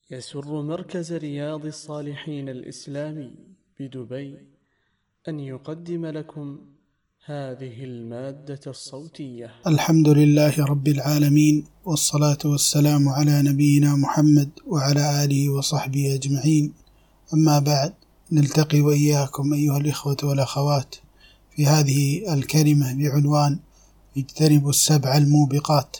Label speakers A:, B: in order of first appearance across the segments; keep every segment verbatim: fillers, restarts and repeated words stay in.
A: يسر مركز رياض الصالحين الإسلامي بدبي أن يقدم لكم هذه المادة الصوتية.
B: الحمد لله رب العالمين، والصلاة والسلام على نبينا محمد وعلى آله وصحبه أجمعين. أما بعد، نلتقي وإياكم أيها الإخوة والأخوات في هذه الكلمة بعنوان اجتنبوا السبع الموبقات.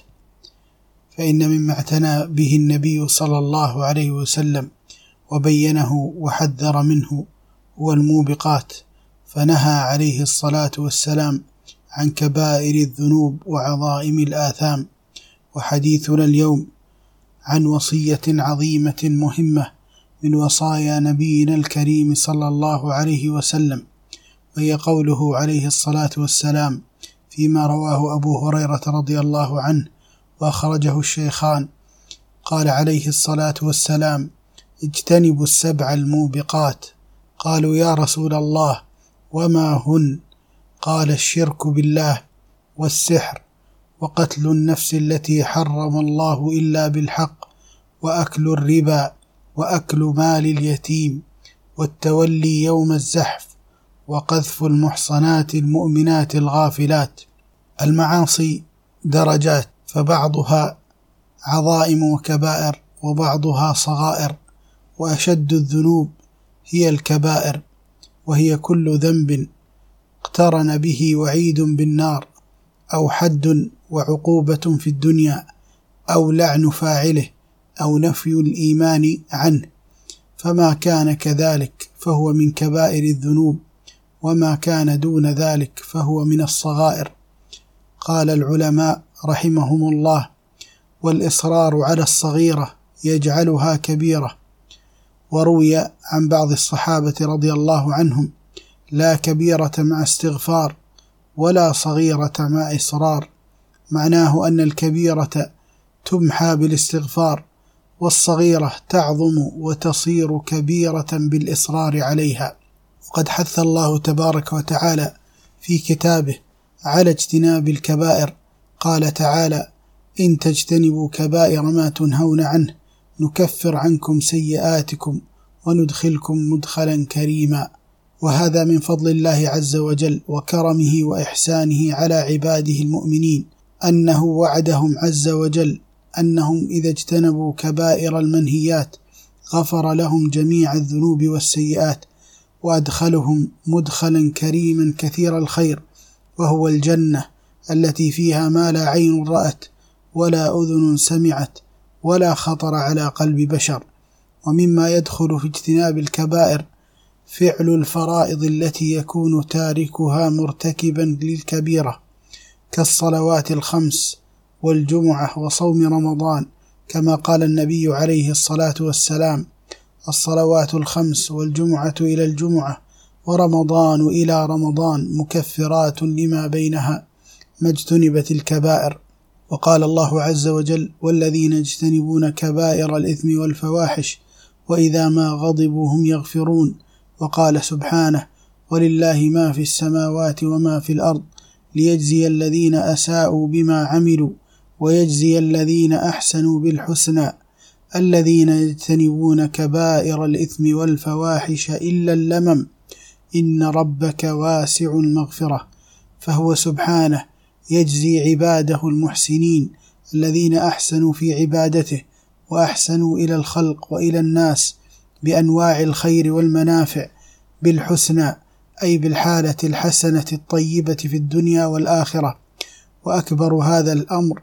B: فإن مما اعتنى به النبي صلى الله عليه وسلم وبينه وحذر منه هو الموبقات، فنهى عليه الصلاة والسلام عن كبائر الذنوب وعظائم الآثام. وحديثنا اليوم عن وصية عظيمة مهمة من وصايا نبينا الكريم صلى الله عليه وسلم، وهي قوله عليه الصلاة والسلام فيما رواه أبو هريرة رضي الله عنه وأخرجه الشيخان، قال عليه الصلاة والسلام: اجتنبوا السبع الموبقات. قالوا: يا رسول الله وما هن؟ قال: الشرك بالله، والسحر، وقتل النفس التي حرم الله إلا بالحق، وأكل الربا، وأكل مال اليتيم، والتولي يوم الزحف، وقذف المحصنات المؤمنات الغافلات. المعاصي درجات، فبعضها عظائم وكبائر، وبعضها صغائر، وأشد الذنوب هي الكبائر، وهي كل ذنب اقترن به وعيد بالنار، أو حد وعقوبة في الدنيا، أو لعن فاعله، أو نفي الإيمان عنه. فما كان كذلك فهو من كبائر الذنوب، وما كان دون ذلك فهو من الصغائر. قال العلماء رحمهم الله: والإصرار على الصغيرة يجعلها كبيرة. وروي عن بعض الصحابة رضي الله عنهم: لا كبيرة مع استغفار، ولا صغيرة مع إصرار. معناه أن الكبيرة تمحى بالاستغفار، والصغيرة تعظم وتصير كبيرة بالإصرار عليها. وقد حث الله تبارك وتعالى في كتابه على اجتناب الكبائر. قال تعالى: إن تجتنبوا كبائر ما تنهون عنه نكفر عنكم سيئاتكم وندخلكم مدخلا كريما. وهذا من فضل الله عز وجل وكرمه وإحسانه على عباده المؤمنين، أنه وعدهم عز وجل أنهم إذا اجتنبوا كبائر المنهيات غفر لهم جميع الذنوب والسيئات، وأدخلهم مدخلا كريما كثير الخير، وهو الجنة التي فيها ما لا عين رأت ولا أذن سمعت ولا خطر على قلب بشر. ومما يدخل في اجتناب الكبائر فعل الفرائض التي يكون تاركها مرتكبا للكبيرة، كالصلوات الخمس والجمعة وصوم رمضان، كما قال النبي عليه الصلاة والسلام: الصلوات الخمس والجمعة إلى الجمعة ورمضان إلى رمضان مكفرات لما بينها ما اجتنبت الكبائر. وقال الله عز وجل: والذين يجتنبون كبائر الإثم والفواحش وإذا ما غضبوا هم يغفرون. وقال سبحانه: ولله ما في السماوات وما في الأرض ليجزي الذين أساءوا بما عملوا ويجزي الذين أحسنوا بالحسنى الذين يجتنبون كبائر الإثم والفواحش إلا اللمم إن ربك واسع المغفرة. فهو سبحانه يجزي عباده المحسنين الذين أحسنوا في عبادته وأحسنوا إلى الخلق وإلى الناس بأنواع الخير والمنافع بالحسنى، أي بالحالة الحسنة الطيبة في الدنيا والآخرة. وأكبر هذا الأمر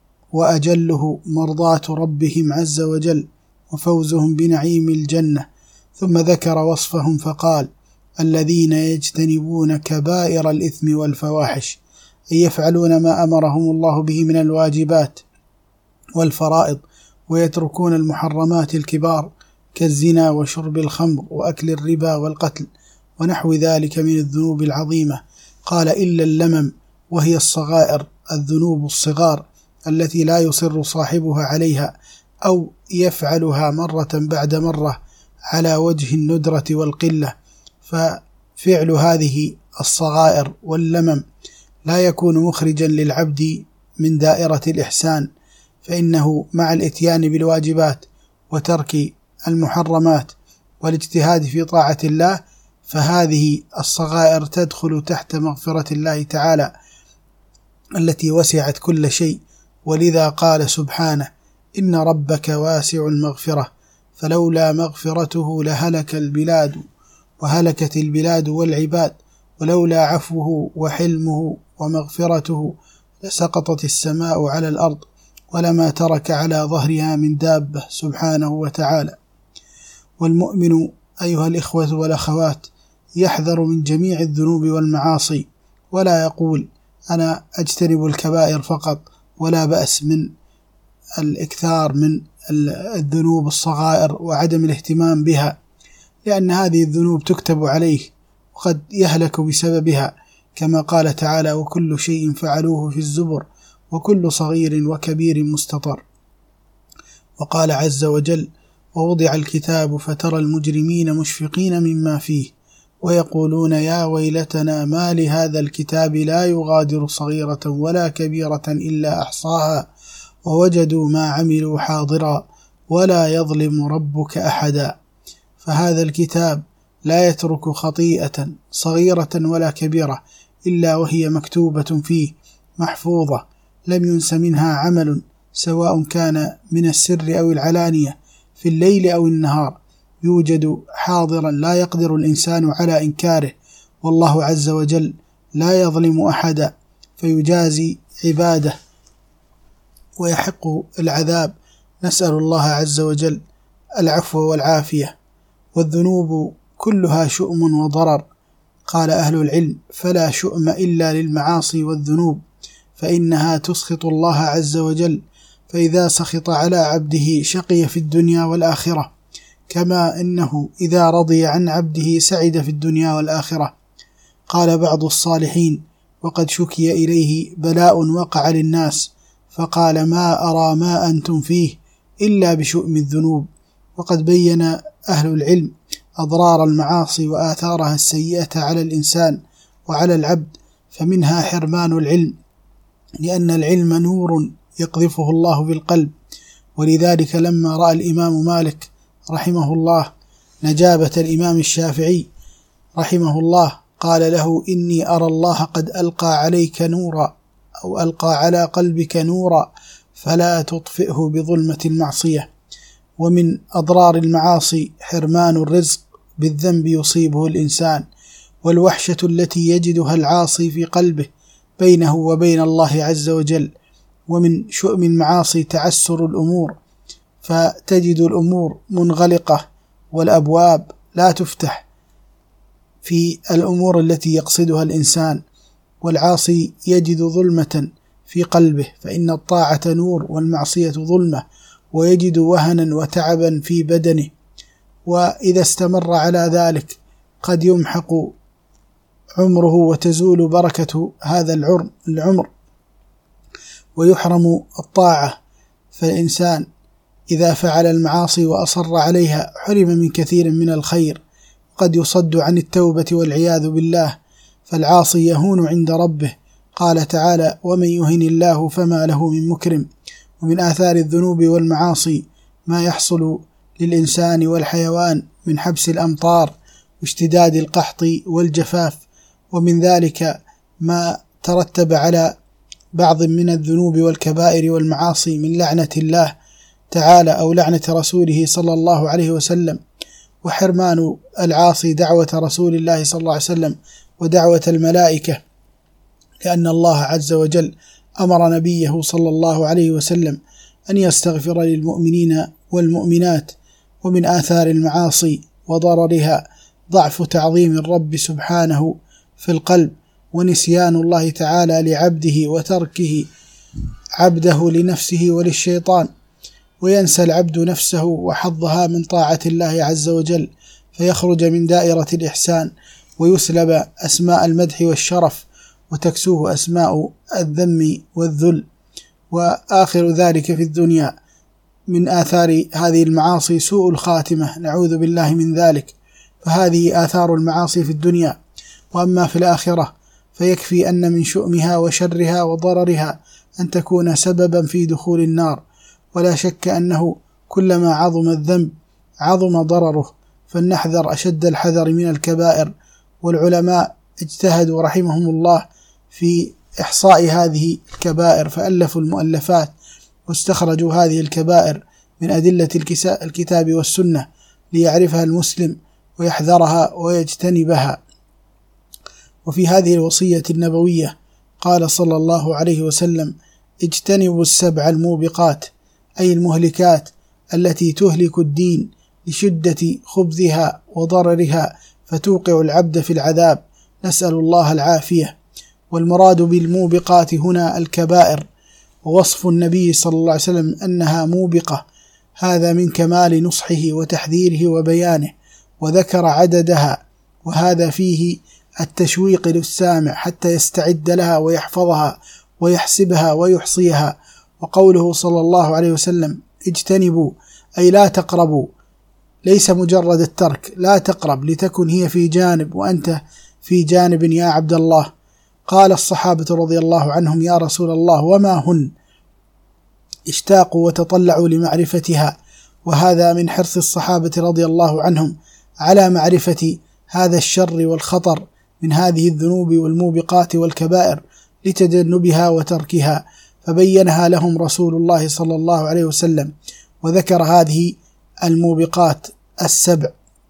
B: وأجله مرضاة ربهم عز وجل وفوزهم بنعيم الجنة. ثم ذكر وصفهم فقال: الذين يجتنبون كبائر الإثم والفواحش، أي يفعلون ما أمرهم الله به من الواجبات والفرائض، ويتركون المحرمات الكبار كالزنا وشرب الخمر وأكل الربا والقتل ونحو ذلك من الذنوب العظيمة. قال: إلا اللمم، وهي الصغائر، الذنوب الصغار التي لا يصر صاحبها عليها أو يفعلها مرة بعد مرة على وجه الندرة والقلة. ففعل هذه الصغائر واللمم لا يكون مخرجا للعبد من دائرة الإحسان، فإنه مع الإتيان بالواجبات وترك المحرمات والاجتهاد في طاعة الله، فهذه الصغائر تدخل تحت مغفرة الله تعالى التي وسعت كل شيء. ولذا قال سبحانه: إن ربك واسع المغفرة فلولا مغفرته لهلك البلاد وهلكت البلاد والعباد ولولا عفوه وحلمه ومغفرته لسقطت السماء على الأرض ولما ترك على ظهرها من دابة سبحانه وتعالى. والمؤمن أيها الإخوة والأخوات يحذر من جميع الذنوب والمعاصي، ولا يقول أنا أجتنب الكبائر فقط، ولا بأس من الإكثار من الذنوب الصغائر وعدم الاهتمام بها، لأن هذه الذنوب تكتب عليه وقد يهلك بسببها، كما قال تعالى: وكل شيء فعلوه في الزبر وكل صغير وكبير مستطر. وقال عز وجل: ووضع الكتاب فترى المجرمين مشفقين مما فيه ويقولون يا ويلتنا ما لهذا الكتاب لا يغادر صغيرة ولا كبيرة إلا أحصاها ووجدوا ما عملوا حاضرا ولا يظلم ربك أحدا. فهذا الكتاب لا يترك خطيئة صغيرة ولا كبيرة إلا وهي مكتوبة فيه محفوظة، لم ينس منها عمل، سواء كان من السر أو العلانية، في الليل أو النهار، يوجد حاضرا لا يقدر الإنسان على إنكاره. والله عز وجل لا يظلم أحدا فيجازي عباده ويحق العذاب. نسأل الله عز وجل العفو والعافية. والذنوب كلها شؤم وضرر. قال أهل العلم: فلا شؤم إلا للمعاصي والذنوب، فإنها تسخط الله عز وجل، فإذا سخط على عبده شقي في الدنيا والآخرة، كما إنه إذا رضي عن عبده سعد في الدنيا والآخرة. قال بعض الصالحين وقد شكي إليه بلاء وقع للناس فقال: ما أرى ما أنتم فيه إلا بشؤم الذنوب. وقد بين أهل العلم أضرار المعاصي وآثارها السيئة على الإنسان وعلى العبد، فمنها حرمان العلم، لأن العلم نور يقذفه الله بالقلب. ولذلك لما رأى الإمام مالك رحمه الله نجابة الإمام الشافعي رحمه الله قال له: إني أرى الله قد ألقى عليك نورا، أو ألقى على قلبك نورا، فلا تطفئه بظلمة المعصية. ومن أضرار المعاصي حرمان الرزق بالذنب يصيبه الإنسان، والوحشة التي يجدها العاصي في قلبه بينه وبين الله عز وجل. ومن شؤم المعاصي تعسر الأمور، فتجد الأمور منغلقة والأبواب لا تفتح في الأمور التي يقصدها الإنسان، والعاصي يجد ظلمة في قلبه، فإن الطاعة نور والمعصية ظلمة، ويجد وهنا وتعبا في بدنه. وإذا استمر على ذلك قد يمحق عمره وتزول بركة هذا العمر ويحرم الطاعة. فالإنسان إذا فعل المعاصي وأصر عليها حرم من كثير من الخير، قد يصد عن التوبة والعياذ بالله، فالعاصي يهون عند ربه. قال تعالى: ومن يهن الله فما له من مكرم. ومن آثار الذنوب والمعاصي ما يحصل للإنسان والحيوان من حبس الأمطار واشتداد القحط والجفاف، ومن ذلك ما ترتب على بعض من الذنوب والكبائر والمعاصي من لعنة الله تعالى أو لعنة رسوله صلى الله عليه وسلم، وحرمان العاصي دعوة رسول الله صلى الله عليه وسلم ودعوة الملائكة، لأن الله عز وجل أمر نبيه صلى الله عليه وسلم أن يستغفر للمؤمنين والمؤمنات. ومن آثار المعاصي وضررها ضعف تعظيم الرب سبحانه في القلب، ونسيان الله تعالى لعبده وتركه عبده لنفسه وللشيطان، وينسى العبد نفسه وحظها من طاعة الله عز وجل، فيخرج من دائرة الإحسان ويسلب أسماء المدح والشرف، وتكسوه أسماء الذم والذل. وآخر ذلك في الدنيا من آثار هذه المعاصي سوء الخاتمة، نعوذ بالله من ذلك. فهذه آثار المعاصي في الدنيا. وأما في الآخرة فيكفي أن من شؤمها وشرها وضررها أن تكون سببا في دخول النار، ولا شك أنه كلما عظم الذنب عظم ضرره، فلنحذر أشد الحذر من الكبائر. والعلماء اجتهدوا رحمهم الله في إحصاء هذه الكبائر، فألفوا المؤلفات واستخرجوا هذه الكبائر من أدلة الكتاب والسنة ليعرفها المسلم ويحذرها ويجتنبها. وفي هذه الوصية النبوية قال صلى الله عليه وسلم: اجتنبوا السبع الموبقات، أي المهلكات التي تهلك الدين لشدة خبثها وضررها فتوقع العبد في العذاب، نسأل الله العافية. والمراد بالموبقات هنا الكبائر، ووصف النبي صلى الله عليه وسلم أنها موبقة هذا من كمال نصحه وتحذيره وبيانه، وذكر عددها، وهذا فيه التشويق للسامع حتى يستعد لها ويحفظها ويحسبها ويحصيها. وقوله صلى الله عليه وسلم: اجتنبوا، أي لا تقربوا، ليس مجرد الترك، لا تقرب لتكن هي في جانب وأنت في جانب يا عبد الله. قال الصحابة رضي الله عنهم: يا رسول الله وما هن؟ اشتاقوا وتطلعوا لمعرفتها، وهذا من حرص الصحابة رضي الله عنهم على معرفة هذا الشر والخطر من هذه الذنوب والموبقات والكبائر لتجنبها وتركها، فبينها لهم رسول الله صلى الله عليه وسلم، وذكر هذه الموبقات السبع.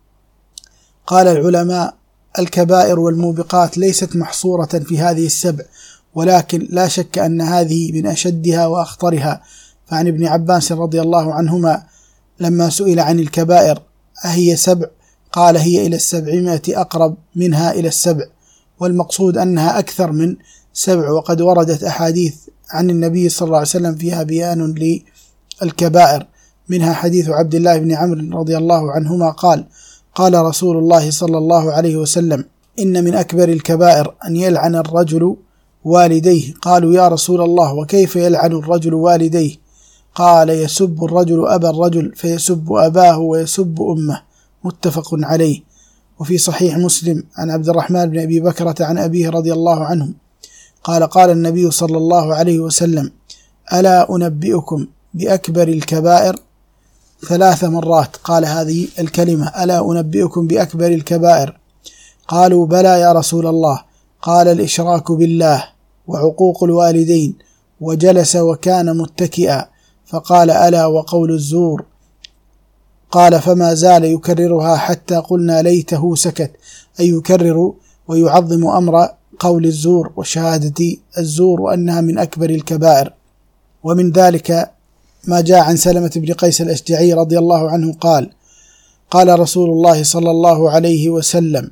B: قال العلماء: الكبائر والموبقات ليست محصورة في هذه السبع، ولكن لا شك أن هذه من أشدها وأخطرها. فعن ابن عباس رضي الله عنهما لما سئل عن الكبائر أهي سبع؟ قال: هي إلى السبعمائة أقرب منها إلى السبع، والمقصود أنها أكثر من سبع. وقد وردت أحاديث عن النبي صلى الله عليه وسلم فيها بيان للكبائر، منها حديث عبد الله بن عمرو رضي الله عنهما قال: قال رسول الله صلى الله عليه وسلم: إن من أكبر الكبائر أن يلعن الرجل والديه. قالوا: يا رسول الله وكيف يلعن الرجل والديه؟ قال: يسب الرجل أبا الرجل فيسب أباه ويسب أمه، متفق عليه. وفي صحيح مسلم عن عبد الرحمن بن أبي بكرة عن أبيه رضي الله عنه قال: قال النبي صلى الله عليه وسلم: ألا أنبئكم بأكبر الكبائر؟ ثلاث مرات قال هذه الكلمة: ألا أنبئكم بأكبر الكبائر؟ قالوا: بلى يا رسول الله. قال: الإشراك بالله، وعقوق الوالدين، وجلس وكان متكئا، فقال: ألا وقول الزور. قال: فما زال يكررها حتى قلنا ليته سكت، أي يكرر ويعظم أمر قول الزور وشهادة الزور، وأنها من أكبر الكبائر. ومن ذلك ما جاء عن سلمة بن قيس الأشجعي رضي الله عنه قال: قال رسول الله صلى الله عليه وسلم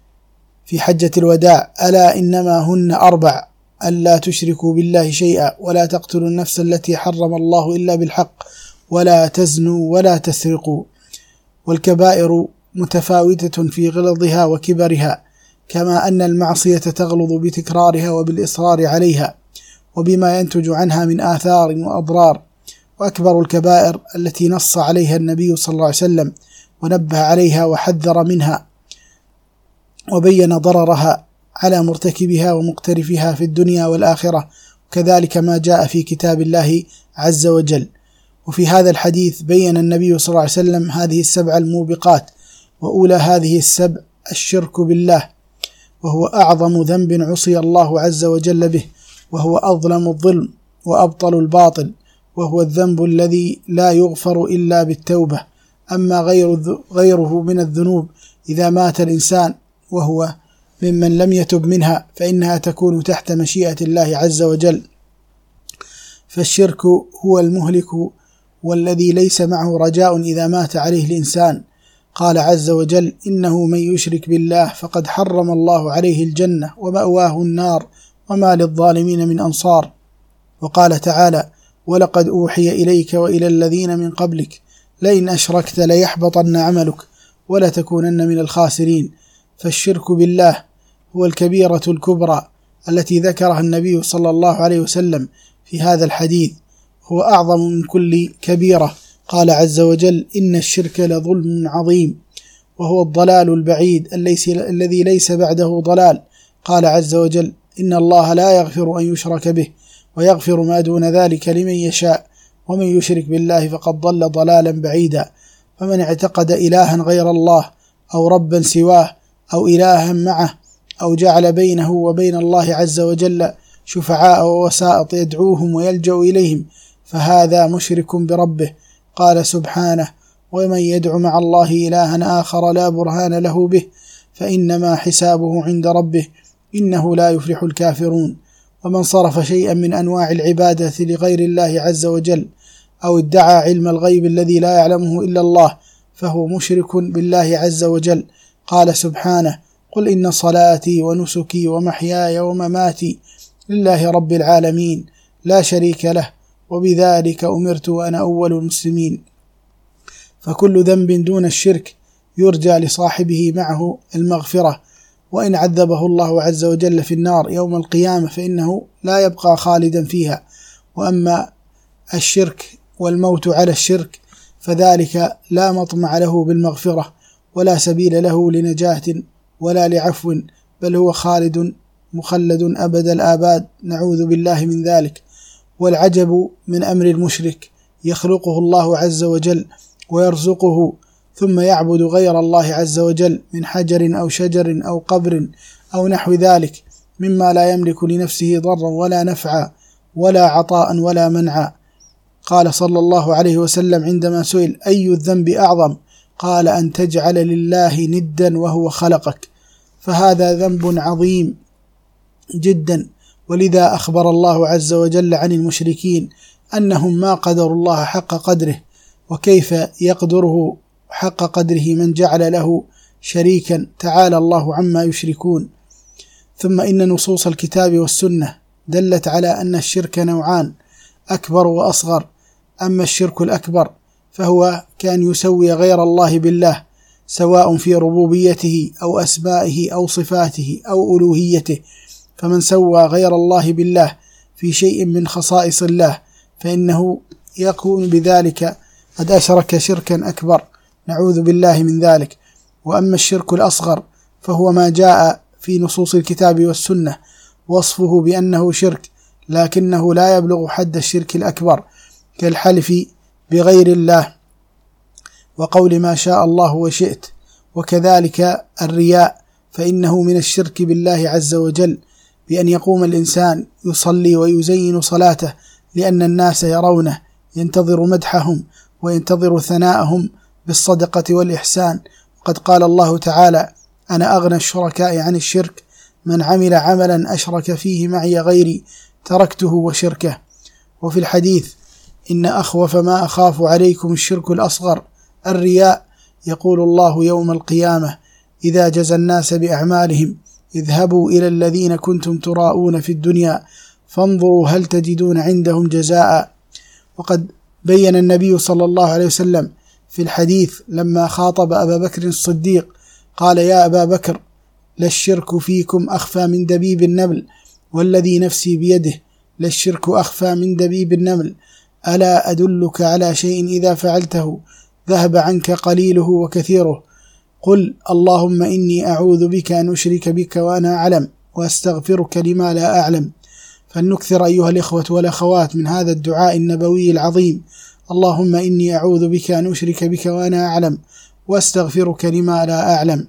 B: في حجة الوداع: ألا إنما هن أربع: ألا تشركوا بالله شيئا، ولا تقتلوا النفس التي حرم الله إلا بالحق، ولا تزنوا، ولا تسرقوا. والكبائر متفاوتة في غلظها وكبرها، كما أن المعصية تغلظ بتكرارها وبالإصرار عليها وبما ينتج عنها من آثار وأضرار. وأكبر الكبائر التي نص عليها النبي صلى الله عليه وسلم ونبه عليها وحذر منها وبين ضررها على مرتكبها ومقترفها في الدنيا والآخرة، وكذلك ما جاء في كتاب الله عز وجل. وفي هذا الحديث بين النبي صلى الله عليه وسلم هذه السبع الموبقات، وأولى هذه السبع الشرك بالله، وهو أعظم ذنب عصي الله عز وجل به، وهو أظلم الظلم وأبطل الباطل، وهو الذنب الذي لا يغفر إلا بالتوبة. أما غير غيره من الذنوب إذا مات الإنسان وهو ممن لم يتب منها فإنها تكون تحت مشيئة الله عز وجل. فالشرك هو المهلك والذي ليس معه رجاء إذا مات عليه الإنسان. قال عز وجل: إنه من يشرك بالله فقد حرم الله عليه الجنة ومأواه النار وما للظالمين من أنصار. وقال تعالى: ولقد أوحي إليك وإلى الذين من قبلك لئن أشركت ليحبطن عملك ولتكونن من الخاسرين. فالشرك بالله هو الكبيرة الكبرى التي ذكرها النبي صلى الله عليه وسلم في هذا الحديث، هو أعظم من كل كبيرة. قال عز وجل: إن الشرك لظلم عظيم، وهو الضلال البعيد الذي ليس بعده ضلال. قال عز وجل: إن الله لا يغفر أن يشرك به ويغفر ما دون ذلك لمن يشاء، ومن يشرك بالله فقد ضل ضلالا بعيدا. فمن اعتقد إلها غير الله أو ربا سواه أو إلها معه أو جعل بينه وبين الله عز وجل شفعاء ووسائط يدعوهم ويلجأ إليهم فهذا مشرك بربه. قال سبحانه: ومن يدع مع الله إلها آخر لا برهان له به فإنما حسابه عند ربه إنه لا يفلح الكافرون. ومن صرف شيئا من أنواع العبادة لغير الله عز وجل أو ادعى علم الغيب الذي لا يعلمه إلا الله فهو مشرك بالله عز وجل. قال سبحانه: قل إن صلاتي ونسكي ومحياي ومماتي لله رب العالمين لا شريك له وبذلك أمرت وأنا أول المسلمين. فكل ذنب دون الشرك يرجى لصاحبه معه المغفرة، وإن عذبه الله عز وجل في النار يوم القيامة فإنه لا يبقى خالدا فيها. وأما الشرك والموت على الشرك فذلك لا مطمع له بالمغفرة ولا سبيل له لنجاة ولا لعفو، بل هو خالد مخلد أبد الآباد، نعوذ بالله من ذلك. والعجب من أمر المشرك، يخلقه الله عز وجل ويرزقه ثم يعبد غير الله عز وجل من حجر أو شجر أو قبر أو نحو ذلك مما لا يملك لنفسه ضرا ولا نفعا ولا عطاء ولا منعا. قال صلى الله عليه وسلم عندما سئل: أي الذنب أعظم؟ قال: أن تجعل لله ندا وهو خلقك. فهذا ذنب عظيم جدا، ولذا أخبر الله عز وجل عن المشركين أنهم ما قدروا الله حق قدره، وكيف يقدره حق قدره من جعل له شريكا، تعالى الله عما يشركون. ثم إن نصوص الكتاب والسنة دلت على أن الشرك نوعان: أكبر وأصغر. أما الشرك الأكبر فهو كان يسوي غير الله بالله، سواء في ربوبيته أو أسمائه أو صفاته أو ألوهيته. فمن سوى غير الله بالله في شيء من خصائص الله فإنه يكون بذلك قد أشرك شركا أكبر، نعوذ بالله من ذلك. وأما الشرك الأصغر فهو ما جاء في نصوص الكتاب والسنة وصفه بأنه شرك، لكنه لا يبلغ حد الشرك الأكبر، كالحلف بغير الله وقول ما شاء الله وشئت. وكذلك الرياء، فإنه من الشرك بالله عز وجل، بأن يقوم الإنسان يصلي ويزين صلاته لأن الناس يرونه، ينتظر مدحهم وينتظر ثناءهم بالصدقة والإحسان. وقد قال الله تعالى: أنا أغنى الشركاء عن الشرك، من عمل عملا أشرك فيه معي غيري تركته وشركه. وفي الحديث: إن أخوف ما أخاف عليكم الشرك الأصغر الرياء. يقول الله يوم القيامة: إذا جزى الناس بأعمالهم اذهبوا إلى الذين كنتم تراءون في الدنيا فانظروا هل تجدون عندهم جزاء. وقد بين النبي صلى الله عليه وسلم في الحديث لما خاطب أبا بكر الصديق قال: يا أبا بكر، للشرك فيكم أخفى من دبيب النمل، والذي نفسي بيده للشرك أخفى من دبيب النمل، ألا أدلك على شيء إذا فعلته ذهب عنك قليله وكثيره؟ قل اللهم إني أعوذ بك أن أشرك بك وأنا أعلم وأستغفرك لما لا أعلم. فلنكثر أيها الإخوة والأخوات من هذا الدعاء النبوي العظيم: اللهم إني أعوذ بك أن أشرك بك وأنا أعلم وأستغفرك لما لا أعلم.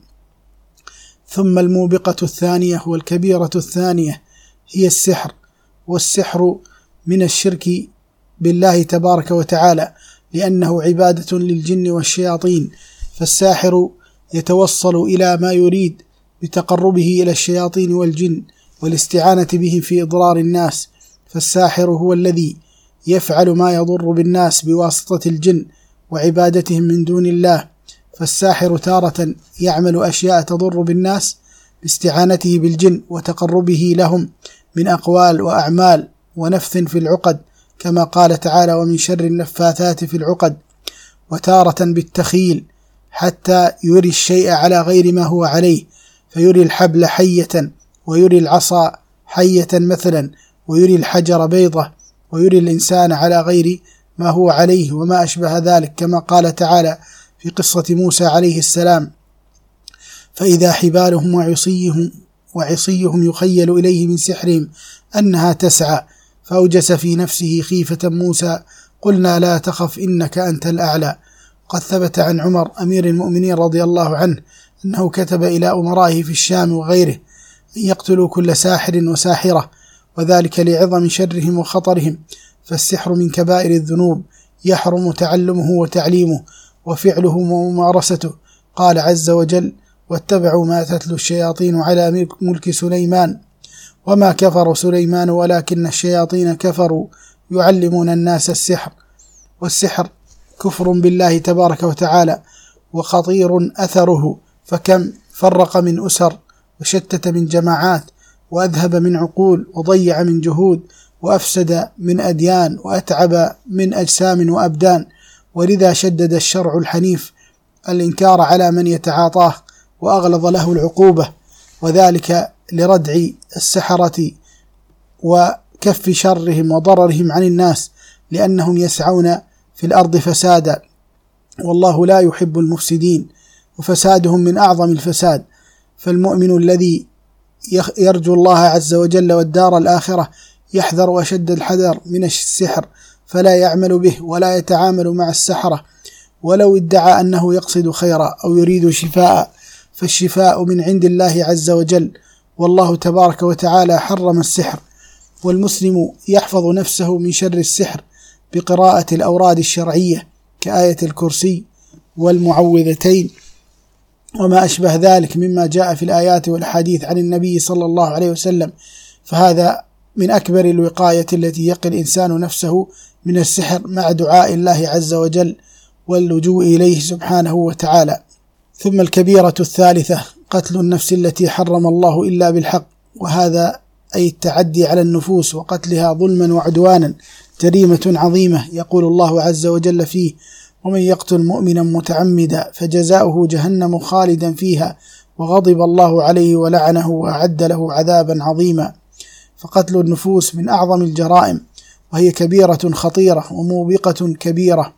B: ثم الموبقة الثانية والكبيرة الثانية هي السحر. والسحر من الشرك بالله تبارك وتعالى، لأنه عبادة للجن والشياطين، فالساحر يتوصل إلى ما يريد بتقربه إلى الشياطين والجن والاستعانة بهم في إضرار الناس. فالساحر هو الذي يفعل ما يضر بالناس بواسطة الجن وعبادتهم من دون الله. فالساحر تارة يعمل أشياء تضر بالناس باستعانته بالجن وتقربه لهم من أقوال وأعمال ونفث في العقد، كما قال تعالى: ومن شر النفاثات في العقد. وتارة بالتخيل حتى يري الشيء على غير ما هو عليه، فيري الحبل حية ويري العصا حية مثلا، ويري الحجر بيضة، ويري الإنسان على غير ما هو عليه وما أشبه ذلك، كما قال تعالى في قصة موسى عليه السلام: فإذا حبالهم وعصيهم, وعصيهم يخيل إليه من سحرهم أنها تسعى، فأوجس في نفسه خيفة موسى قلنا لا تخف إنك أنت الأعلى. قد ثبت عن عمر أمير المؤمنين رضي الله عنه أنه كتب إلى أمرائه في الشام وغيره أن يقتلوا كل ساحر وساحرة، وذلك لعظم شرهم وخطرهم، فالسحر من كبائر الذنوب يحرم تعلمه وتعليمه وفعله وممارسته. قال عز وجل: واتبعوا ما تتلو الشياطين على ملك سليمان وما كفر سليمان ولكن الشياطين كفروا يعلمون الناس السحر. والسحر كفر بالله تبارك وتعالى وخطير أثره، فكم فرق من أسر وشتت من جماعات وأذهب من عقول وضيع من جهود وأفسد من أديان وأتعب من أجسام وأبدان. ولذا شدد الشرع الحنيف الإنكار على من يتعاطاه وأغلظ له العقوبة، وذلك لردع السحرة وكف شرهم وضررهم عن الناس، لأنهم يسعون في الأرض فسادا، والله لا يحب المفسدين، وفسادهم من أعظم الفساد. فالمؤمن الذي يرجو الله عز وجل والدار الآخرة يحذر أشد الحذر من السحر، فلا يعمل به ولا يتعامل مع السحرة، ولو ادعى أنه يقصد خيرا أو يريد شفاء، فالشفاء من عند الله عز وجل، والله تبارك وتعالى حرم السحر. والمسلم يحفظ نفسه من شر السحر بقراءة الأوراد الشرعية كآية الكرسي والمعوذتين وما أشبه ذلك مما جاء في الآيات والحديث عن النبي صلى الله عليه وسلم، فهذا من أكبر الوقاية التي يقي الإنسان نفسه من السحر، مع دعاء الله عز وجل واللجوء إليه سبحانه وتعالى. ثم الكبيرة الثالثة قتل النفس التي حرم الله إلا بالحق، وهذا أي التعدي على النفوس وقتلها ظلما وعدوانا، جريمة عظيمة. يقول الله عز وجل فيه: ومن يقتل مؤمنا متعمدا فجزاؤه جهنم خالدا فيها وغضب الله عليه ولعنه وأعد له عذابا عظيما. فقتل النفوس من أعظم الجرائم، وهي كبيرة خطيرة وموبقة كبيرة.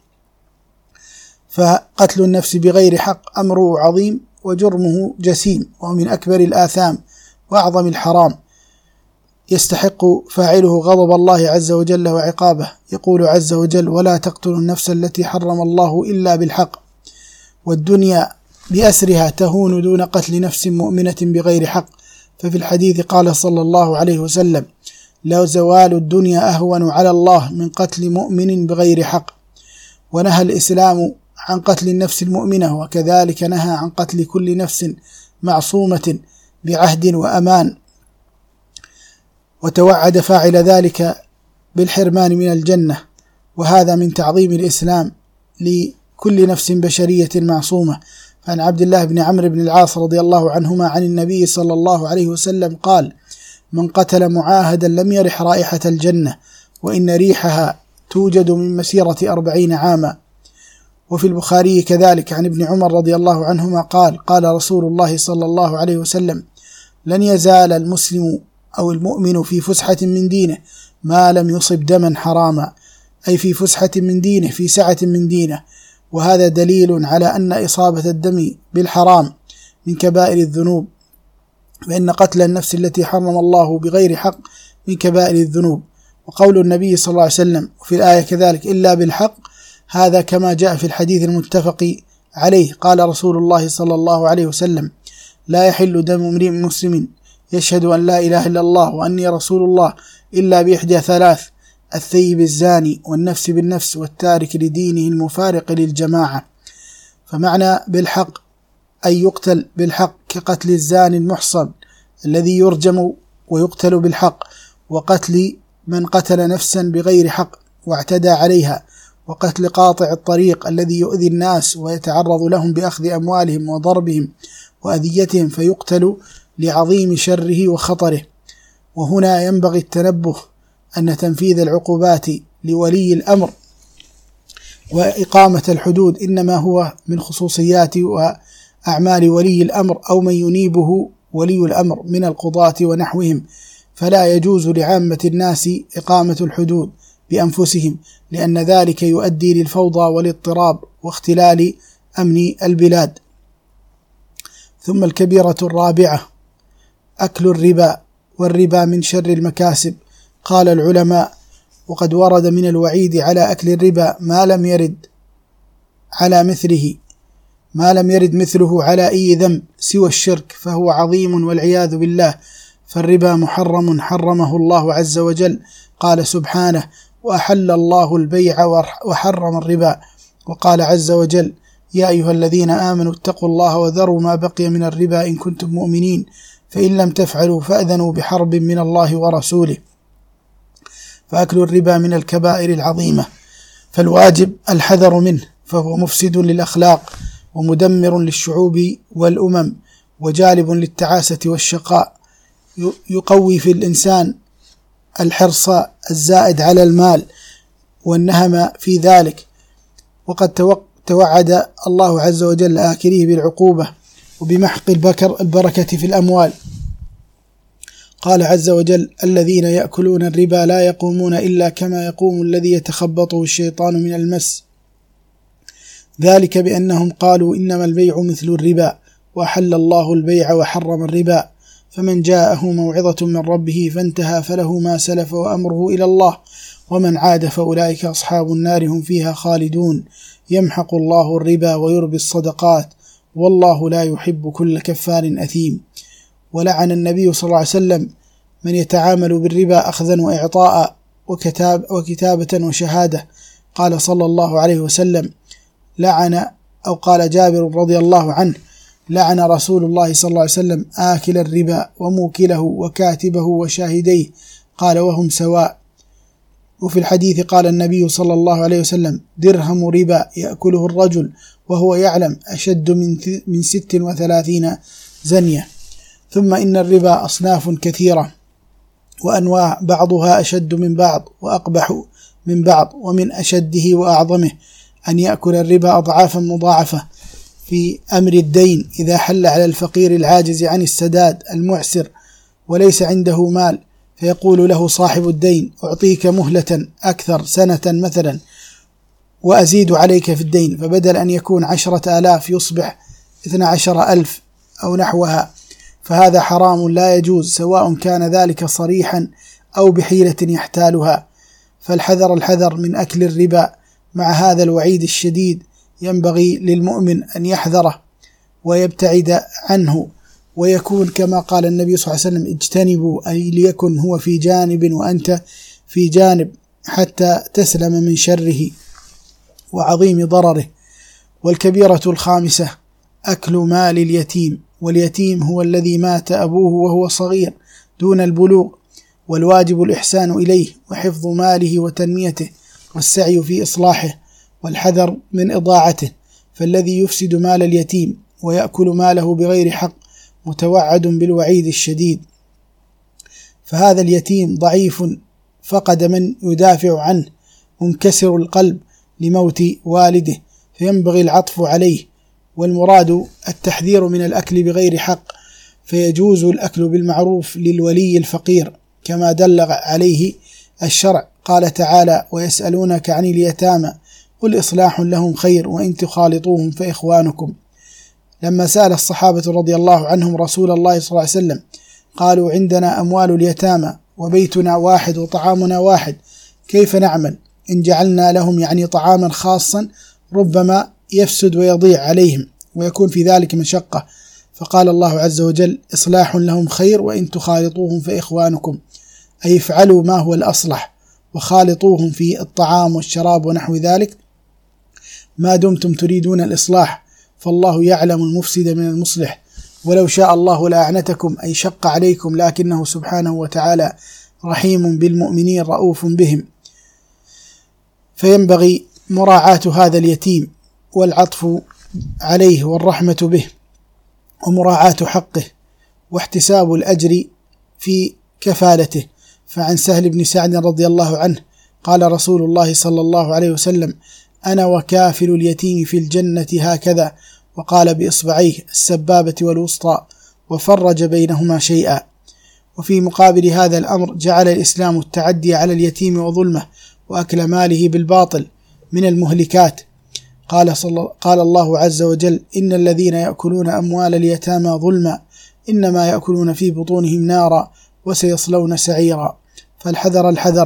B: فقتل النفس بغير حق أمره عظيم وجرمه جسيم، ومن أكبر الآثام وأعظم الحرام، يستحق فاعله غضب الله عز وجل وعقابه. يقول عز وجل: ولا تقتلوا النفس التي حرم الله إلا بالحق. والدنيا بأسرها تهون دون قتل نفس مؤمنة بغير حق. ففي الحديث قال صلى الله عليه وسلم: لو زوال الدنيا أهون على الله من قتل مؤمن بغير حق. ونهى الإسلام عن قتل النفس المؤمنة، وكذلك نهى عن قتل كل نفس معصومة بعهد وأمان، وتوعد فاعل ذلك بالحرمان من الجنة. وهذا من تعظيم الإسلام لكل نفس بشرية معصومة. فعن عبد الله بن عمرو بن العاص رضي الله عنهما عن النبي صلى الله عليه وسلم قال: من قتل معاهدا لم يرح رائحة الجنة، وإن ريحها توجد من مسيرة أربعين عاما. وفي البخاري كذلك عن ابن عمر رضي الله عنهما قال: قال رسول الله صلى الله عليه وسلم: لن يزال المسلم أو المؤمن في فسحة من دينه ما لم يصب دما حراما، أي في فسحة من دينه، في سعة من دينه. وهذا دليل على أن إصابة الدم بالحرام من كبائر الذنوب، فإن قتل النفس التي حرم الله بغير حق من كبائر الذنوب. وقول النبي صلى الله عليه وسلم وفي الآية كذلك: إلا بالحق، هذا كما جاء في الحديث المتفق عليه. قال رسول الله صلى الله عليه وسلم: لا يحل دم امرئ مسلم يشهد أن لا إله إلا الله وأني رسول الله إلا بإحدى ثلاث: الثيب الزاني، والنفس بالنفس، والتارك لدينه المفارق للجماعة. فمعنى بالحق أي يقتل بالحق، كقتل الزاني المحصن الذي يرجم ويقتل بالحق، وقتل من قتل نفسا بغير حق واعتدى عليها، وقتل قاطع الطريق الذي يؤذي الناس ويتعرض لهم بأخذ أموالهم وضربهم وأذيتهم فيقتل لعظيم شره وخطره. وهنا ينبغي التنبه أن تنفيذ العقوبات لولي الأمر وإقامة الحدود إنما هو من خصوصيات وأعمال ولي الأمر أو من ينيبه ولي الأمر من القضاة ونحوهم، فلا يجوز لعامة الناس إقامة الحدود بأنفسهم، لأن ذلك يؤدي للفوضى والاضطراب واختلال أمن البلاد. ثم الكبيرة الرابعة أكل الربا، والربا من شر المكاسب. قال العلماء: وقد ورد من الوعيد على أكل الربا ما لم يرد على مثله ما لم يرد مثله على أي ذنب سوى الشرك، فهو عظيم والعياذ بالله. فالربا محرم حرمه الله عز وجل، قال سبحانه: وأحل الله البيع وحرم الربا. وقال عز وجل: يا أيها الذين آمنوا اتقوا الله وذروا ما بقي من الربا إن كنتم مؤمنين، فإن لم تفعلوا فأذنوا بحرب من الله ورسوله. فأكل الربا من الكبائر العظيمة، فالواجب الحذر منه، فهو مفسد للأخلاق ومدمر للشعوب والأمم وجالب للتعاسة والشقاء، يقوي في الإنسان الحرص الزائد على المال والنهم في ذلك. وقد توعد الله عز وجل آكليه بالعقوبة وبمحق البركة في الأموال. قال عز وجل: الذين يأكلون الربا لا يقومون إلا كما يقوم الذي يتخبطه الشيطان من المس، ذلك بأنهم قالوا إنما البيع مثل الربا وأحل الله البيع وحرم الربا، فمن جاءه موعظة من ربه فانتهى فله ما سلف وأمره إلى الله، ومن عاد فأولئك أصحاب النار هم فيها خالدون، يمحق الله الربا ويربي الصدقات، والله لا يحب كل كفار أثيم. ولعن النبي صلى الله عليه وسلم من يتعامل بالربا أخذا وإعطاء وكتاب وكتابة وشهادة. قال صلى الله عليه وسلم: لعن أو قال جابر رضي الله عنه: لعن رسول الله صلى الله عليه وسلم آكل الربا وموكله وكاتبه وشاهديه، قال وهم سواء. وفي الحديث قال النبي صلى الله عليه وسلم: درهم ربا يأكله الرجل وهو يعلم أشد من من ست وثلاثين زنية. ثم إن الربا أصناف كثيرة وأنواع، بعضها أشد من بعض وأقبح من بعض، ومن أشده وأعظمه أن يأكل الربا أضعافا مضاعفة في أمر الدين، إذا حل على الفقير العاجز عن السداد المعسر وليس عنده مال، فيقول له صاحب الدين: أعطيك مهلة أكثر سنة مثلا وأزيد عليك في الدين، فبدل أن يكون عشرة آلاف يصبح اثنى عشر ألف أو نحوها. فهذا حرام لا يجوز، سواء كان ذلك صريحا أو بحيلة يحتالها. فالحذر الحذر من أكل الربا. مع هذا الوعيد الشديد ينبغي للمؤمن أن يحذره ويبتعد عنه، ويكون كما قال النبي صلى الله عليه وسلم: اجتنبوا، أي ليكن هو في جانب وأنت في جانب، حتى تسلم من شره وعظيم ضرره. والكبيرة الخامسة أكل مال اليتيم، واليتيم هو الذي مات أبوه وهو صغير دون البلوغ، والواجب الإحسان إليه وحفظ ماله وتنميته والسعي في إصلاحه والحذر من إضاعته. فالذي يفسد مال اليتيم ويأكل ماله بغير حق متوعد بالوعيد الشديد. فهذا اليتيم ضعيف فقد من يدافع عنه، منكسر القلب لموت والده، فينبغي العطف عليه. والمراد التحذير من الأكل بغير حق، فيجوز الأكل بالمعروف للولي الفقير كما دل عليه الشرع. قال تعالى: ويسألونك عن اليتامى قل إصلاح لهم خير وإن تخالطوهم فإخوانكم. لما سأل الصحابة رضي الله عنهم رسول الله صلى الله عليه وسلم قالوا: عندنا أموال اليتامى وبيتنا واحد وطعامنا واحد، كيف نعمل؟ إن جعلنا لهم يعني طعاما خاصا ربما يفسد ويضيع عليهم ويكون في ذلك مشقة. فقال الله عز وجل: إصلاح لهم خير وإن تخالطوهم فإخوانكم، أي افعلوا ما هو الأصلح وخالطوهم في الطعام والشراب ونحو ذلك ما دمتم تريدون الإصلاح، فالله يعلم المفسد من المصلح، ولو شاء الله لأعنتكم، أي شق عليكم، لكنه سبحانه وتعالى رحيم بالمؤمنين رؤوف بهم. فينبغي مراعاة هذا اليتيم والعطف عليه والرحمة به ومراعاة حقه واحتساب الأجر في كفالته. فعن سهل بن سعد رضي الله عنه قال رسول الله صلى الله عليه وسلم: أنا وكافل اليتيم في الجنة هكذا، وقال بإصبعيه السبابة والوسطى، وفرج بينهما شيئا. وفي مقابل هذا الأمر جعل الإسلام التعدي على اليتيم وظلمه وأكل ماله بالباطل من المهلكات. قال, صلى قال الله عز وجل: إن الذين يأكلون أموال اليتامى ظلما إنما يأكلون في بطونهم نارا وسيصلون سعيرا. فالحذر الحذر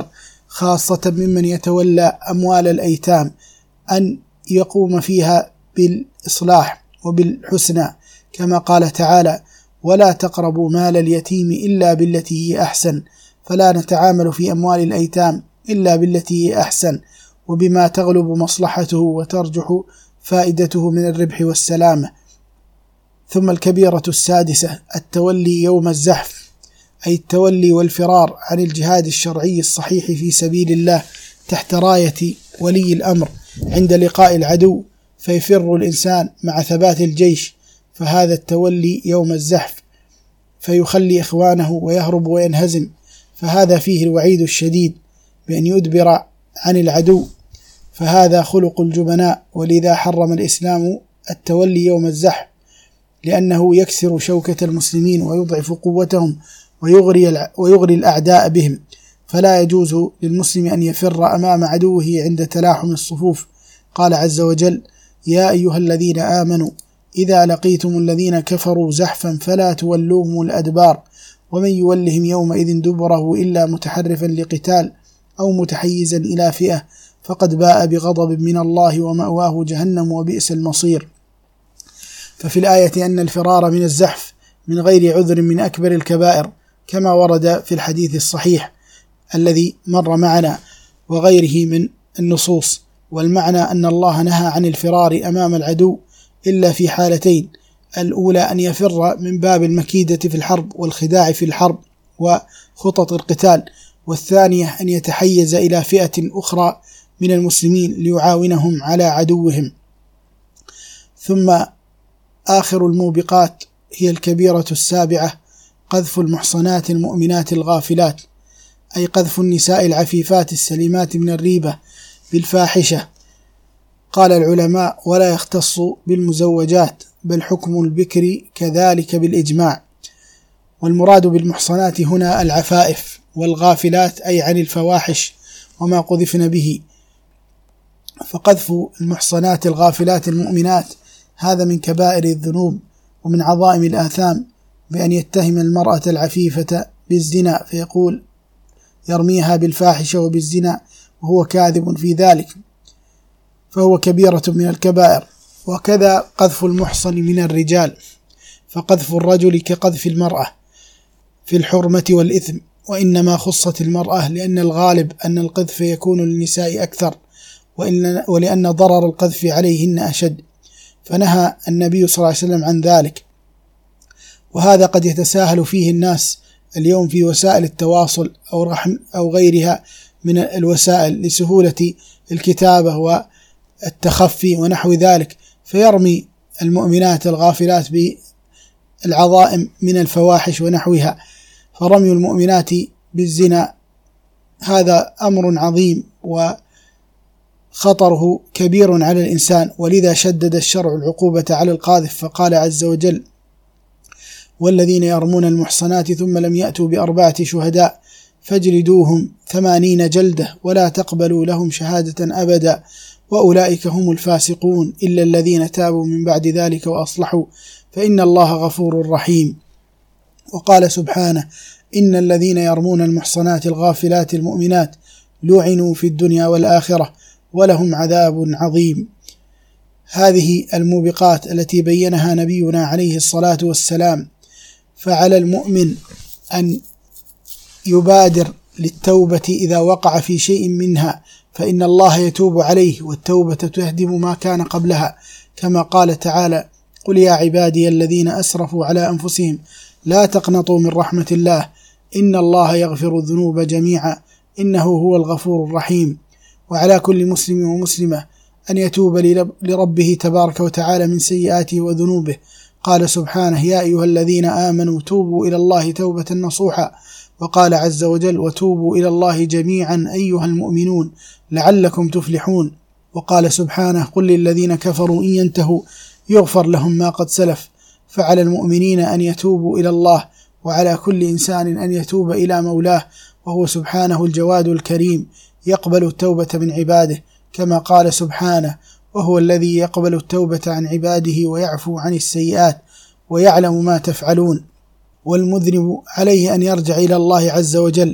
B: خاصة ممن يتولى أموال الأيتام أن يقوم فيها بالإصلاح وبالحسنى، كما قال تعالى: ولا تقربوا مال اليتيم إلا بالتي هي أحسن، فلا نتعامل في أموال الأيتام إلا بالتي هي أحسن وبما تغلب مصلحته وترجح فائدته من الربح والسلامة. ثم الكبيرة السادسة التولي يوم الزحف، أي التولي والفرار عن الجهاد الشرعي الصحيح في سبيل الله تحت راية ولي الأمر عند لقاء العدو، فيفر الإنسان مع ثبات الجيش، فهذا التولي يوم الزحف، فيخلي إخوانه ويهرب وينهزم، فهذا فيه الوعيد الشديد بأن يدبر عن العدو، فهذا خلق الجبناء. ولذا حرم الإسلام التولي يوم الزحف، لأنه يكسر شوكة المسلمين ويضعف قوتهم ويغري, ويغري الأعداء بهم، فلا يجوز للمسلم أن يفر أمام عدوه عند تلاحم الصفوف. قال عز وجل: يا أيها الذين آمنوا إذا لقيتم الذين كفروا زحفا فلا تولوهم الأدبار ومن يولهم يومئذ دبره إلا متحرفا لقتال أو متحيزا إلى فئة فقد باء بغضب من الله ومأواه جهنم وبئس المصير. ففي الآية أن الفرار من الزحف من غير عذر من أكبر الكبائر، كما ورد في الحديث الصحيح الذي مر معنا وغيره من النصوص. والمعنى أن الله نهى عن الفرار أمام العدو إلا في حالتين: الأولى أن يفر من باب المكيدة في الحرب والخداع في الحرب وخطط القتال، والثانية أن يتحيز إلى فئة أخرى من المسلمين ليعاونهم على عدوهم. ثم آخر الموبقات هي الكبيرة السابعة: قذف المحصنات المؤمنات الغافلات، أي قذف النساء العفيفات السليمات من الريبة بالفاحشة. قال العلماء: ولا يختص بالمزوجات، بل حكم البكر كذلك بالإجماع. والمراد بالمحصنات هنا العفائف، والغافلات أي عن الفواحش وما قذفن به. فقذف المحصنات الغافلات المؤمنات هذا من كبائر الذنوب ومن عظائم الآثام، بأن يتهم المرأة العفيفة بالزنا فيقول يرميها بالفاحشة وبالزنا وهو كاذب في ذلك، فهو كبيرة من الكبائر. وكذا قذف المحصن من الرجال، فقذف الرجل كقذف المرأة في الحرمة والإثم، وإنما خصت المرأة لأن الغالب أن القذف يكون للنساء أكثر، ولأن ضرر القذف عليهن أشد، فنهى النبي صلى الله عليه وسلم عن ذلك. وهذا قد يتساهل فيه الناس اليوم في وسائل التواصل أو, رحم أو غيرها من الوسائل لسهولة الكتابة والتخفي ونحو ذلك، فيرمي المؤمنات الغافلات بالعظائم من الفواحش ونحوها. فرمي المؤمنات بالزنا هذا أمر عظيم وخطره كبير على الإنسان، ولذا شدد الشرع العقوبة على القاذف، فقال عز وجل: والذين يرمون المحصنات ثم لم يأتوا بأربعة شهداء فاجلدوهم ثمانين جلدة ولا تقبلوا لهم شهادة أبدا وأولئك هم الفاسقون إلا الذين تابوا من بعد ذلك وأصلحوا فإن الله غفور رحيم. وقال سبحانه: إن الذين يرمون المحصنات الغافلات المؤمنات لعنوا في الدنيا والآخرة ولهم عذاب عظيم. هذه الموبقات التي بينها نبينا عليه الصلاة والسلام، فعلى المؤمن أن يبادر للتوبة إذا وقع في شيء منها، فإن الله يتوب عليه، والتوبة تهدم ما كان قبلها، كما قال تعالى: قل يا عبادي الذين أسرفوا على أنفسهم لا تقنطوا من رحمة الله إن الله يغفر الذنوب جميعا إنه هو الغفور الرحيم. وعلى كل مسلم ومسلمة أن يتوب لربه تبارك وتعالى من سيئاته وذنوبه. قال سبحانه: يا أيها الذين آمنوا توبوا إلى الله توبة نصوحا. وقال عز وجل: وتوبوا إلى الله جميعا أيها المؤمنون لعلكم تفلحون. وقال سبحانه: قل للذين كفروا إن ينتهوا يغفر لهم ما قد سلف. فعلى المؤمنين أن يتوبوا إلى الله، وعلى كل إنسان أن يتوب إلى مولاه، وهو سبحانه الجواد الكريم يقبل التوبة من عباده، كما قال سبحانه: وهو الذي يقبل التوبة عن عباده ويعفو عن السيئات ويعلم ما تفعلون. والمذنب عليه أن يرجع إلى الله عز وجل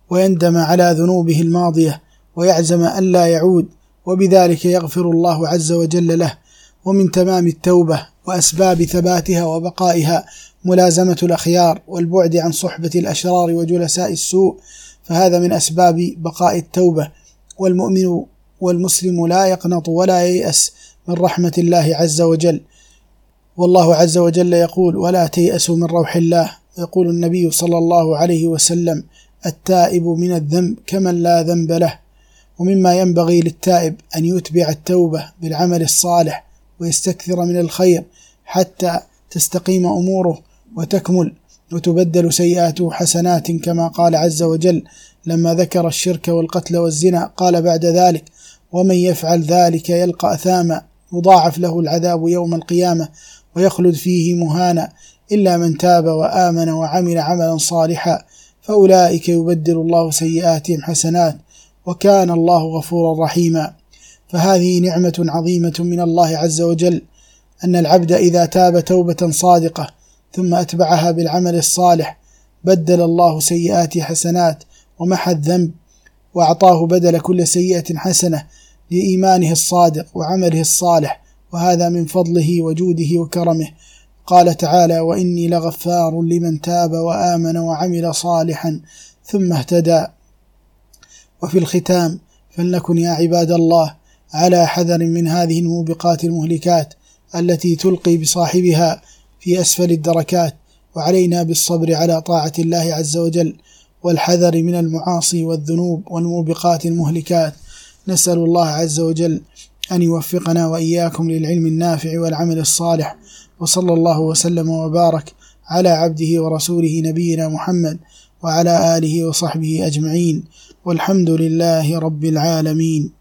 B: ويندم على ذنوبه الماضية ويعزم أن لا يعود، وبذلك يغفر الله عز وجل له. ومن تمام التوبة وأسباب ثباتها وبقائها ملازمة الأخيار والبعد عن صحبة الأشرار وجلساء السوء، فهذا من أسباب بقاء التوبة. والمؤمن والمسلم لا يقنط ولا ييأس من رحمة الله عز وجل، والله عز وجل يقول: ولا تيأسوا من روح الله. يقول النبي صلى الله عليه وسلم: التائب من الذنب كمن لا ذنب له. ومما ينبغي للتائب أن يتبع التوبة بالعمل الصالح ويستكثر من الخير حتى تستقيم أموره وتكمل وتبدل سيئاته حسنات، كما قال عز وجل لما ذكر الشرك والقتل والزنا، قال بعد ذلك: ومن يفعل ذلك يلقى أثاما يضاعف له العذاب يوم القيامة ويخلد فيه مهانا إلا من تاب وآمن وعمل عملا صالحا فأولئك يبدل الله سيئاتهم حسنات وكان الله غفورا رحيما. فهذه نعمة عظيمة من الله عز وجل، أن العبد إذا تاب توبة صادقة ثم أتبعها بالعمل الصالح بدل الله سيئات حسنات ومحى الذنب، وأعطاه بدل كل سيئة حسنة لإيمانه الصادق وعمله الصالح، وهذا من فضله وجوده وكرمه. قال تعالى: وإني لغفار لمن تاب وآمن وعمل صالحا ثم اهتدى. وفي الختام فلنكن يا عباد الله على حذر من هذه الموبقات المهلكات التي تلقي بصاحبها في أسفل الدركات، وعلينا بالصبر على طاعة الله عز وجل والحذر من المعاصي والذنوب والموبقات المهلكات. نسأل الله عز وجل أن يوفقنا وإياكم للعلم النافع والعمل الصالح، وصلى الله وسلم وبارك على عبده ورسوله نبينا محمد وعلى آله وصحبه أجمعين، والحمد لله رب العالمين.